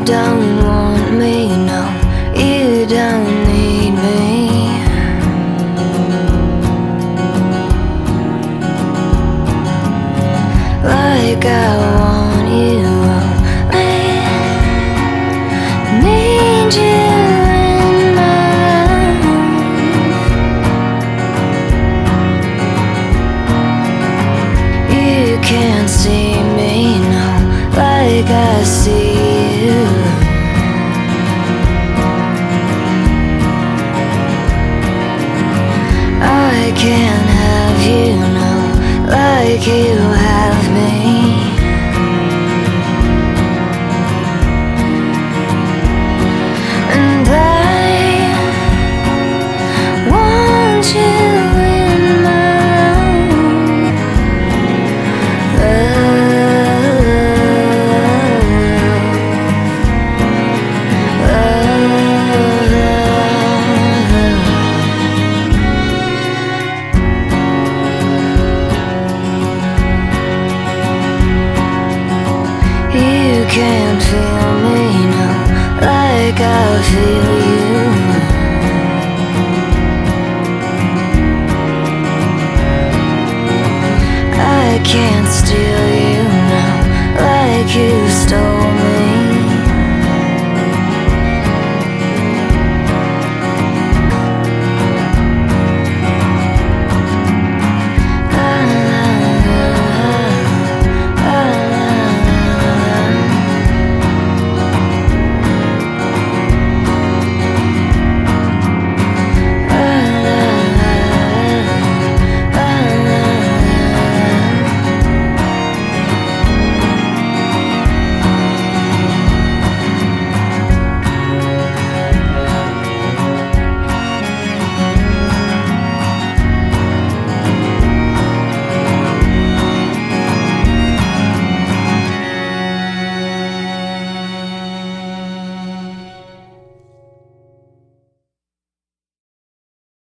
don't want me, no, you don't need me. Like I want you, oh, I need you in my life. You can't see me, no, like I see you. I can't have you, no, like you have me. And I want you in my You can't feel me, no, like I feel you. I can't steal